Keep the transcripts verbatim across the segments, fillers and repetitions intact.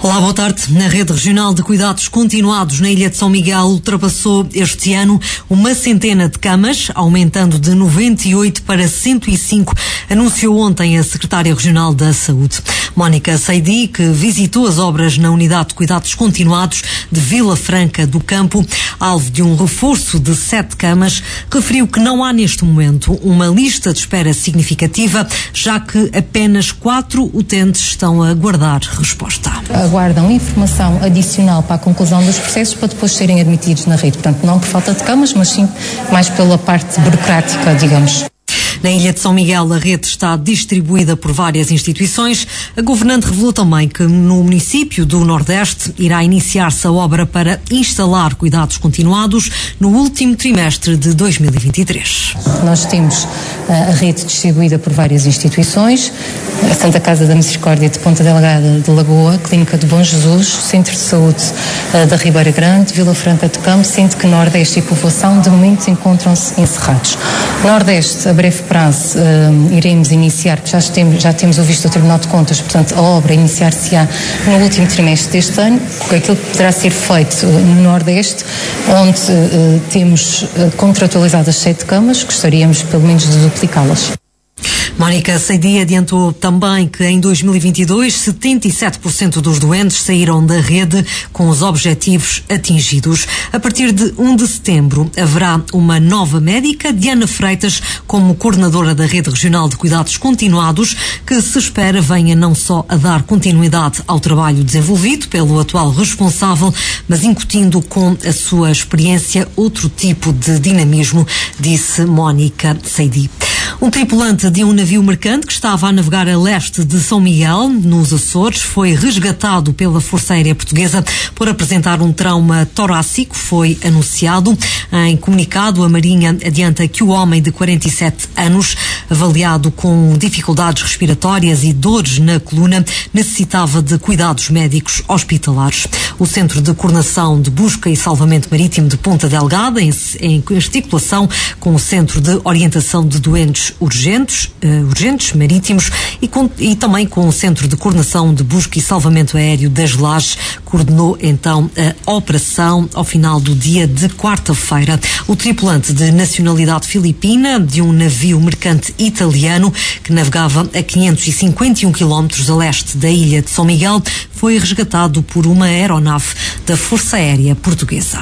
Olá, boa tarde. A Rede Regional de Cuidados Continuados na Ilha de São Miguel ultrapassou este ano uma centena de camas, aumentando de noventa e oito para cento e cinco, anunciou ontem a Secretária Regional da Saúde. Mónica Seidi, que visitou as obras na Unidade de Cuidados Continuados de Vila Franca do Campo, alvo de um reforço de sete camas, referiu que não há neste momento uma lista de espera significativa, já que apenas quatro utentes estão a aguardar resposta. Aguardam informação adicional para a conclusão dos processos para depois serem admitidos na rede. Portanto, não por falta de camas, mas sim mais pela parte burocrática, digamos. Na Ilha de São Miguel, a rede está distribuída por várias instituições. A governante revelou também que no município do Nordeste irá iniciar-se a obra para instalar cuidados continuados no último trimestre de dois mil e vinte e três. Nós temos a rede distribuída por várias instituições: a Santa Casa da Misericórdia de Ponta Delgada de Lagoa, Clínica de Bom Jesus, Centro de Saúde da Ribeira Grande, Vila Franca do Campo, sendo que Nordeste e Povoação de momento encontram-se encerrados. Nordeste, a breve prazo, uh, iremos iniciar, que já temos, já temos o visto do Tribunal de Contas, portanto a obra iniciar-se-á no último trimestre deste ano, aquilo que poderá ser feito no Nordeste, onde uh, temos uh, contratualizadas sete camas, gostaríamos pelo menos de duplicá-las. Mónica Seidi adiantou também que em dois mil e vinte e dois, setenta e sete por cento dos doentes saíram da rede com os objetivos atingidos. A partir de primeiro de setembro haverá uma nova médica, Diana Freitas, como coordenadora da Rede Regional de Cuidados Continuados, que se espera venha não só a dar continuidade ao trabalho desenvolvido pelo atual responsável, mas incutindo com a sua experiência outro tipo de dinamismo, disse Mónica Seidi. Um tripulante de um navio mercante que estava a navegar a leste de São Miguel, nos Açores, foi resgatado pela Força Aérea Portuguesa por apresentar um trauma torácico. Foi anunciado. Em comunicado, a Marinha adianta que o homem de quarenta e sete anos, avaliado com dificuldades respiratórias e dores na coluna, necessitava de cuidados médicos hospitalares. O Centro de Coordenação de Busca e Salvamento Marítimo de Ponta Delgada, em, em articulação com o Centro de Orientação de Doentes Urgentes, uh, urgentes marítimos e, com, e também com o Centro de Coordenação de Busca e Salvamento Aéreo das Lajes, coordenou então a operação ao final do dia de quarta-feira. O tripulante de nacionalidade filipina de um navio mercante italiano que navegava a quinhentos e cinquenta e um quilómetros a leste da ilha de São Miguel foi resgatado por uma aeronave da Força Aérea Portuguesa.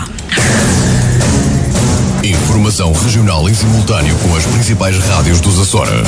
Informação regional em simultâneo com as principais rádios dos Açores.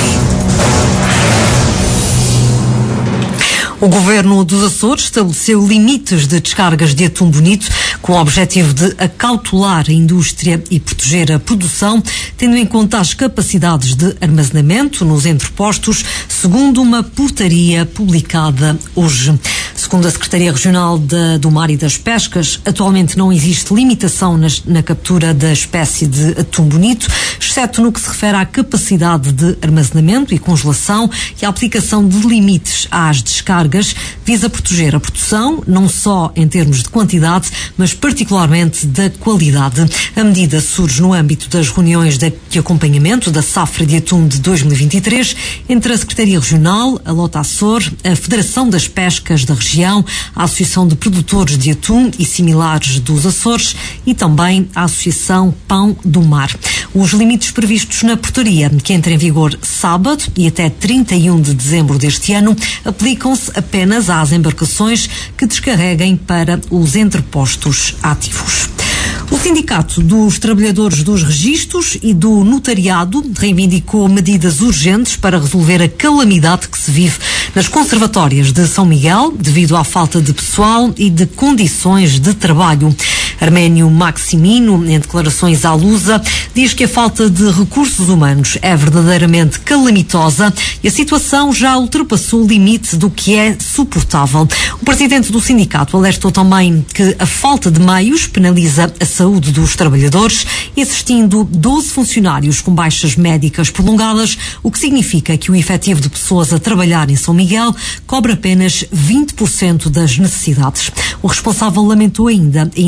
O Governo dos Açores estabeleceu limites de descargas de atum bonito com o objetivo de acautelar a indústria e proteger a produção, tendo em conta as capacidades de armazenamento nos entrepostos, segundo uma portaria publicada hoje. Segundo a Secretaria Regional de, do Mar e das Pescas, atualmente não existe limitação nas, na captura da espécie de atum bonito, exceto no que se refere à capacidade de armazenamento e congelação, e a aplicação de limites às descargas visa proteger a produção, não só em termos de quantidade, mas particularmente da qualidade. A medida surge no âmbito das reuniões de, de acompanhamento da safra de atum de dois mil e vinte e três entre a Secretaria Regional, a Lota Açor, a Federação das Pescas da região, a Associação de Produtores de Atum e Similares dos Açores e também a Associação Pão do Mar. Os limites previstos na portaria, que entra em vigor sábado e até trinta e um de dezembro deste ano, aplicam-se apenas às embarcações que descarreguem para os entrepostos ativos. O Sindicato dos Trabalhadores dos Registros e do Notariado reivindicou medidas urgentes para resolver a calamidade que se vive nas conservatórias de São Miguel devido à falta de pessoal e de condições de trabalho. Arménio Maximino, em declarações à Lusa, diz que a falta de recursos humanos é verdadeiramente calamitosa e a situação já ultrapassou o limite do que é suportável. O presidente do sindicato alertou também que a falta de meios penaliza a saúde dos trabalhadores, existindo doze funcionários com baixas médicas prolongadas, o que significa que o efetivo de pessoas a trabalhar em São Miguel cobre apenas vinte por cento das necessidades. O responsável lamentou ainda a inexistência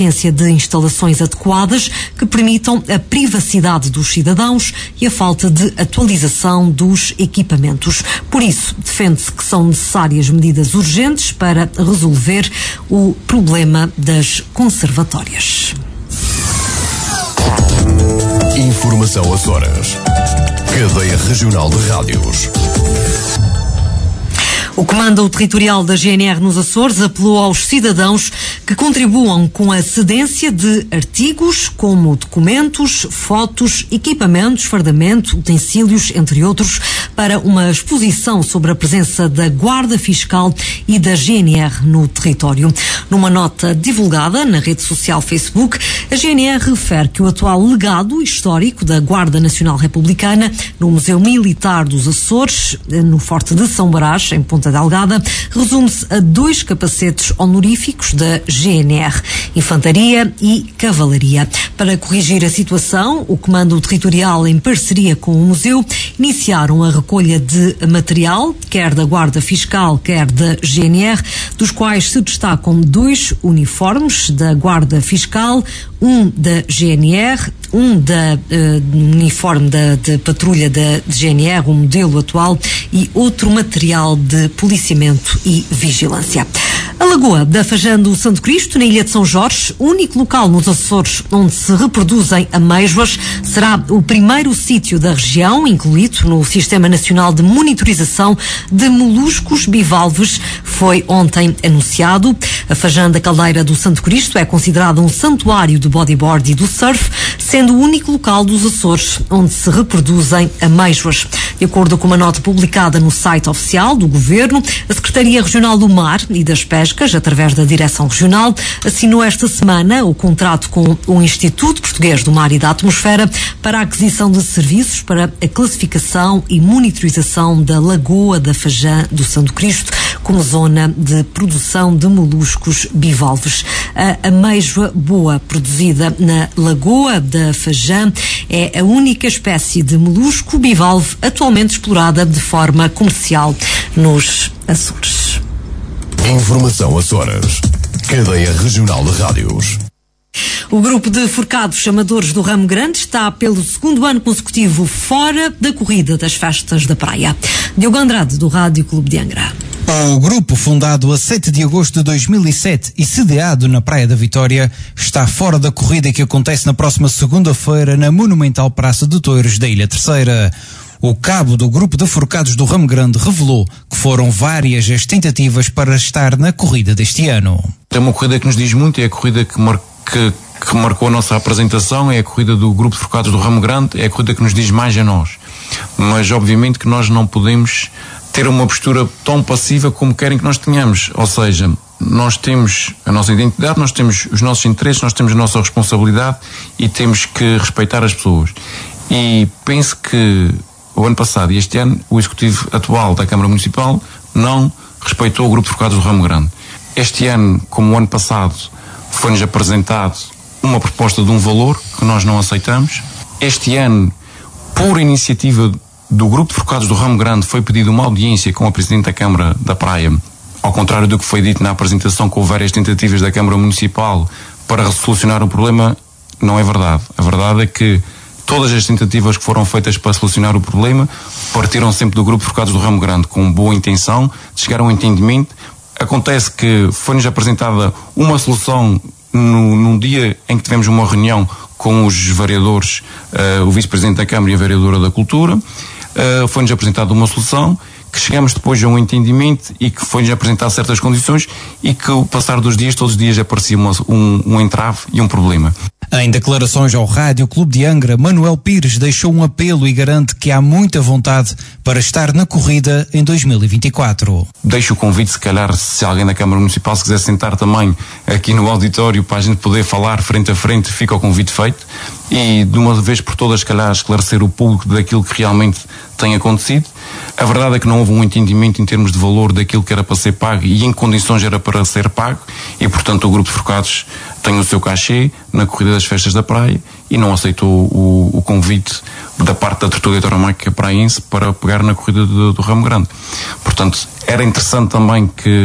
ausência de instalações adequadas que permitam a privacidade dos cidadãos e a falta de atualização dos equipamentos. Por isso, defende-se que são necessárias medidas urgentes para resolver o problema das conservatórias. Informação Açores. Cadeia Regional de Rádios. O Comando Territorial da G N R nos Açores apelou aos cidadãos que contribuam com a cedência de artigos como documentos, fotos, equipamentos, fardamento, utensílios, entre outros, para uma exposição sobre a presença da Guarda Fiscal e da G N R no território. Numa nota divulgada na rede social Facebook, a G N R refere que o atual legado histórico da Guarda Nacional Republicana no Museu Militar dos Açores, no Forte de São Brás, em Ponta Delgada, resume-se a dois capacetes honoríficos da G N R, Infantaria e Cavalaria. Para corrigir a situação, o Comando Territorial, em parceria com o Museu, iniciaram a recolha de material, quer da Guarda Fiscal, quer da G N R, dos quais se destacam dois uniformes da Guarda Fiscal, um da G N R, um da uh, uniforme da de patrulha da G N R, o modelo atual, e outro material de policiamento e vigilância. A Lagoa da Fajã do Santo Cristo, na Ilha de São Jorge, único local nos Açores onde se reproduzem amêijoas, será o primeiro sítio da região incluído no Sistema Nacional de Monitorização de Moluscos Bivalves. Foi ontem anunciado. A Fajã da Caldeira do Santo Cristo é considerada um santuário do bodyboard e do surf, sendo o único local dos Açores onde se reproduzem amêijoas. De acordo com uma nota publicada no site oficial do Governo, a Secretaria Regional do Mar e das Pescas, através da Direção Regional, assinou esta semana o contrato com o Instituto Português do Mar e da Atmosfera para a aquisição de serviços para a classificação e monitorização da Lagoa da Fajã do Santo Cristo como zona de produção de moluscos bivalves. A amêijoa boa produzida na Lagoa da Fajã é a única espécie de molusco bivalve atualmente explorada de forma comercial nos Açores. Informação Açores. Cadeia Regional de Rádios. O grupo de forcados amadores do Ramo Grande está pelo segundo ano consecutivo fora da corrida das festas da praia. Diogo Andrade, do Rádio Clube de Angra. O grupo, fundado a sete de agosto de dois mil e sete e sediado na Praia da Vitória, está fora da corrida que acontece na próxima segunda-feira na monumental Praça de Touros da Ilha Terceira. O cabo do grupo de forcados do Ramo Grande revelou que foram várias as tentativas para estar na corrida deste ano. É uma corrida que nos diz muito, é a corrida que, mar... que, que marcou a nossa apresentação, é a corrida do grupo de forcados do Ramo Grande, é a corrida que nos diz mais a nós. Mas obviamente que nós não podemos ter uma postura tão passiva como querem que nós tenhamos. Ou seja, nós temos a nossa identidade, nós temos os nossos interesses, nós temos a nossa responsabilidade e temos que respeitar as pessoas. E penso que o ano passado e este ano o Executivo atual da Câmara Municipal não respeitou o grupo de forcados do Ramo Grande. Este ano, como o ano passado, foi-nos apresentado uma proposta de um valor que nós não aceitamos. Este ano, por iniciativa do grupo de forcados do Ramo Grande, foi pedida uma audiência com a Presidente da Câmara da Praia, ao contrário do que foi dito na apresentação, com várias tentativas da Câmara Municipal para solucionar o problema. Não é verdade. A verdade é que todas as tentativas que foram feitas para solucionar o problema partiram sempre do grupo de forcados do Ramo Grande, com boa intenção de chegar a um entendimento. Acontece que foi-nos apresentada uma solução no, num dia em que tivemos uma reunião com os vereadores, uh, o Vice-Presidente da Câmara e a Vereadora da Cultura. Uh, foi-nos apresentada uma solução que chegamos depois a um entendimento e que foi-nos apresentar certas condições e que, o passar dos dias, todos os dias aparecia uma, um, um entrave e um problema. Em declarações ao Rádio Clube de Angra, Manuel Pires deixou um apelo e garante que há muita vontade para estar na corrida em dois mil e vinte e quatro. Deixo o convite, se calhar, se alguém da Câmara Municipal se quiser sentar também aqui no auditório para a gente poder falar frente a frente, fica o convite feito. E de uma vez por todas, se calhar, esclarecer o público daquilo que realmente tem acontecido. A verdade é que não houve um entendimento em termos de valor daquilo que era para ser pago e em que condições era para ser pago, e portanto o grupo de forcados tem o seu cachê na corrida das festas da praia e não aceitou o, o convite da parte da Tortuga Tauromáquica Praense para pegar na corrida do, do Ramo Grande. Portanto, era interessante também que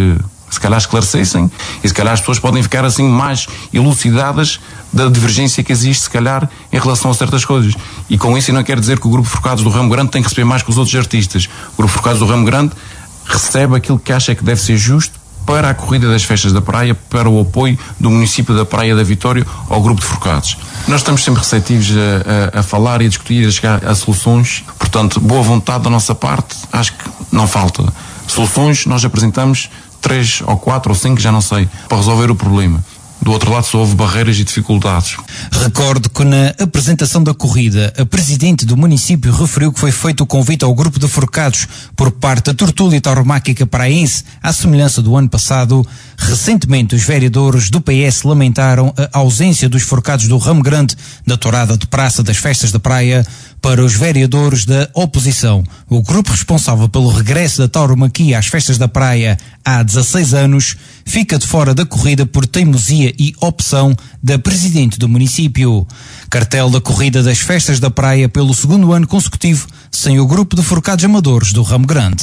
se calhar esclarecessem, e se calhar as pessoas podem ficar assim mais elucidadas da divergência que existe, se calhar, em relação a certas coisas. E com isso eu não quero dizer que o Grupo Forcados do Ramo Grande tem que receber mais que os outros artistas. O Grupo Forcados do Ramo Grande recebe aquilo que acha que deve ser justo para a corrida das festas da praia, para o apoio do município da Praia da Vitória ao Grupo de Forcados. Nós estamos sempre receptivos a, a, a falar e a discutir e a chegar a soluções. Portanto, boa vontade da nossa parte, acho que não falta. Soluções, nós apresentamos três ou quatro ou cinco, já não sei, para resolver o problema. Do outro lado só houve barreiras e dificuldades. Recordo que na apresentação da corrida, a presidente do município referiu que foi feito o convite ao grupo de forcados por parte da Tertúlia Tauromáquica Paraense, à semelhança do ano passado. Recentemente, os vereadores do P S lamentaram a ausência dos forcados do Ramo Grande da tourada de praça das festas da praia. Para os vereadores da oposição, o grupo responsável pelo regresso da tauromaquia às festas da praia há dezasseis anos fica de fora da corrida por teimosia e opção da presidente do município. Cartel da corrida das festas da praia pelo segundo ano consecutivo sem o grupo de forcados amadores do Ramo Grande.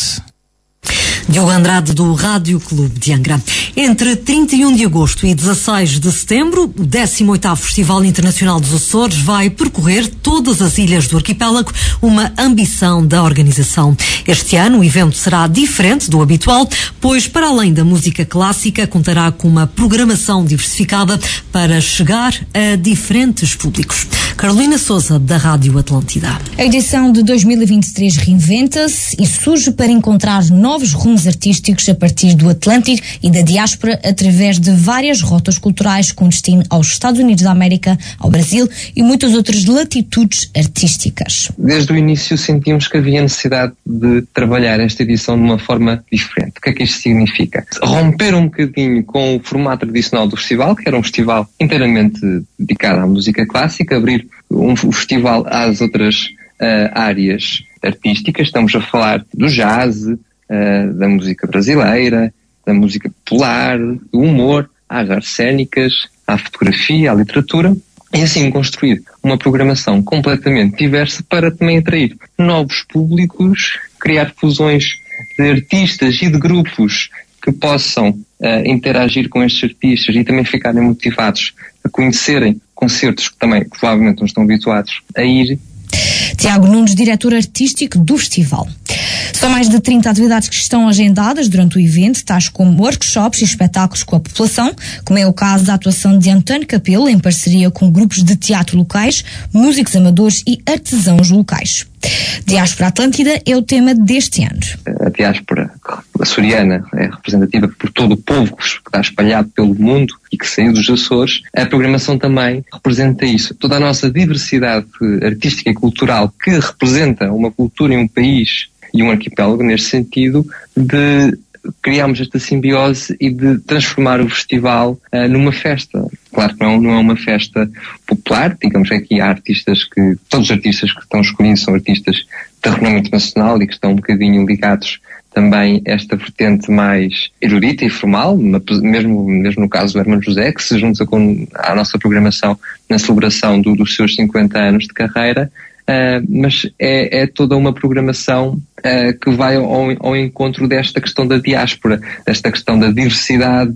Diogo Andrade, do Rádio Clube de Angra. Entre trinta e um de agosto e dezasseis de setembro, o décimo oitavo Festival Internacional dos Açores vai percorrer todas as ilhas do arquipélago, uma ambição da organização. Este ano o evento será diferente do habitual, pois para além da música clássica contará com uma programação diversificada para chegar a diferentes públicos. Carolina Sousa, da Rádio Atlântida. A edição de dois mil e vinte e três reinventa-se e surge para encontrar novos rumos artísticos a partir do Atlântico e da diáspora através de várias rotas culturais com destino aos Estados Unidos da América, ao Brasil e muitas outras latitudes artísticas. Desde o início sentimos que havia necessidade de trabalhar esta edição de uma forma diferente. O que é que isto significa? Romper um bocadinho com o formato tradicional do festival, que era um festival inteiramente dedicado à música clássica, abrir um, um festival às outras uh, áreas artísticas. Estamos a falar do jazz, Uh, da música brasileira, da música popular, do humor, às artes cênicas, à fotografia, à literatura, e assim construir uma programação completamente diversa para também atrair novos públicos, criar fusões de artistas e de grupos que possam uh, interagir com estes artistas e também ficarem motivados a conhecerem concertos que também provavelmente não estão habituados a ir. Tiago Nunes, diretor artístico do festival. São mais de trinta atividades que estão agendadas durante o evento, tais como workshops e espetáculos com a população, como é o caso da atuação de António Capelo, em parceria com grupos de teatro locais, músicos amadores e artesãos locais. Diáspora Atlântida é o tema deste ano. A diáspora açoriana é representativa por todo o povo que está espalhado pelo mundo e que saiu dos Açores. A programação também representa isso. Toda a nossa diversidade artística e cultural que representa uma cultura e um país e um arquipélago, neste sentido, de criarmos esta simbiose e de transformar o festival uh, numa festa. Claro que não, não é uma festa popular, digamos que aqui há artistas que, todos os artistas que estão escolhidos são artistas de renome internacional e que estão um bocadinho ligados também a esta vertente mais erudita e formal, mesmo, mesmo no caso do Hermano José, que se junta com a nossa programação na celebração do, dos seus cinquenta anos de carreira. Uh, mas é, é toda uma programação uh, que vai ao, ao encontro desta questão da diáspora, desta questão da diversidade.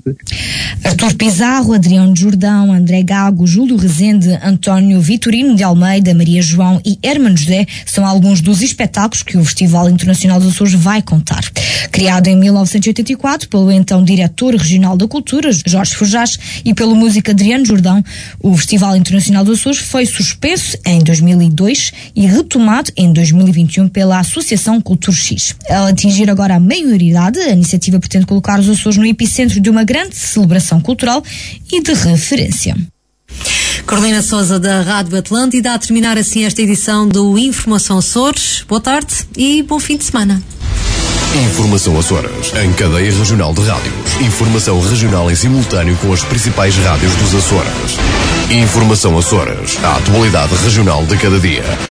Artur Pizarro, Adriano Jordão, André Gago, Júlio Rezende, António Vitorino de Almeida, Maria João e Hermano José são alguns dos espetáculos que o Festival Internacional dos Açores vai contar. Criado em mil novecentos e oitenta e quatro pelo então diretor regional da cultura, Jorge Forjás, e pelo músico Adriano Jordão, o Festival Internacional dos Açores foi suspenso em dois mil e dois e retomado em dois mil e vinte e um pela Associação Cultura X. Ao atingir agora a maioridade, a iniciativa pretende colocar os Açores no epicentro de uma grande celebração cultural e de referência. Carolina Sousa, da Rádio Atlântida, a terminar assim esta edição do Informação Açores. Boa tarde e bom fim de semana. Informação Açores, em cadeia regional de rádios. Informação regional em simultâneo com as principais rádios dos Açores. Informação Açores, a atualidade regional de cada dia.